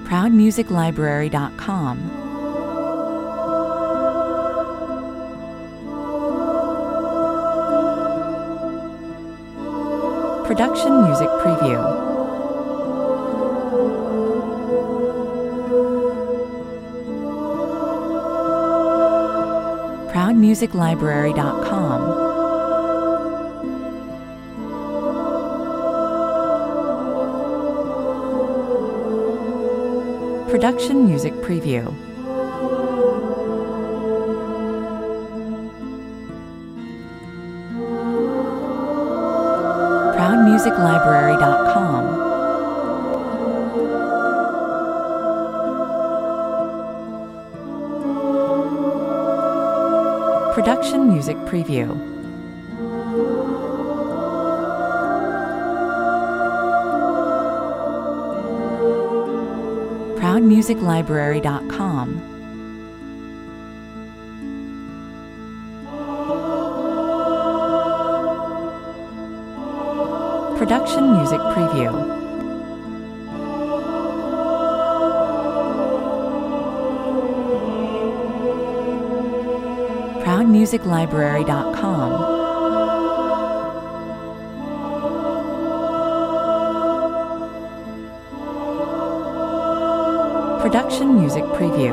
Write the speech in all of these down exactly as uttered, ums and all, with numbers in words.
proud music library dot com. Production Music Preview. proud music library dot com. Production Music Preview. proud music library dot com. Production Music Preview. proud music library dot com. Production Music Preview. proud music library dot com. Production Music Preview.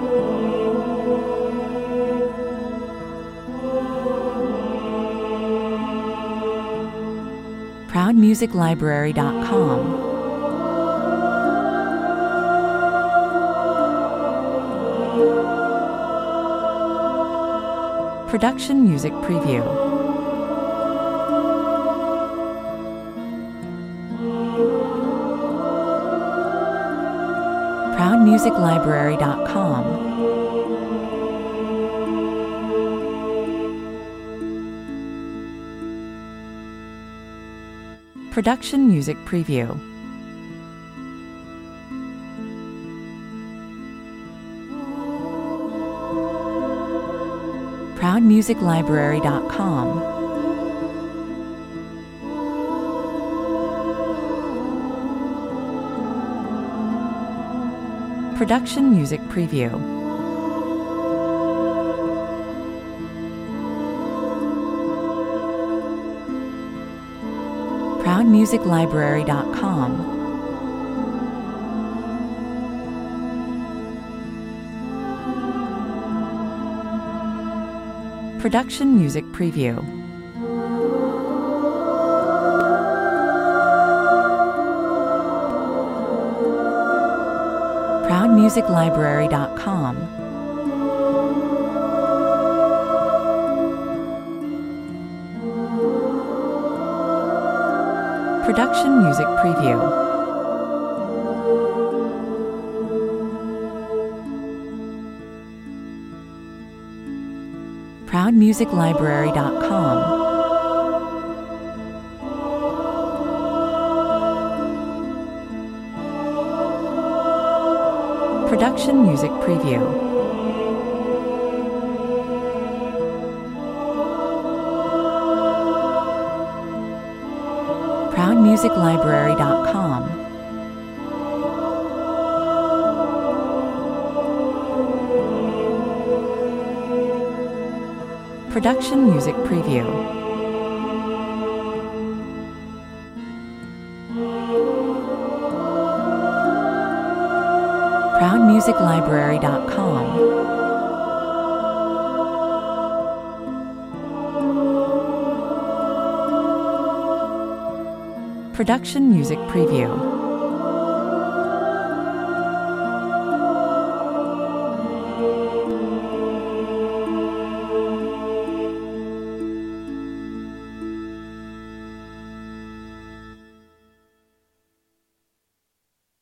proud music library dot com. Production Music Preview. proud music library dot com. Production Music Preview. proud music library dot com. Production Music Preview. proud music library dot com. Production Music Preview. proud music library dot com. Production Music Preview. proud music library dot com. Production Music Preview. proud music library dot com. Production Music Preview. proud music library dot com. Production Music Preview.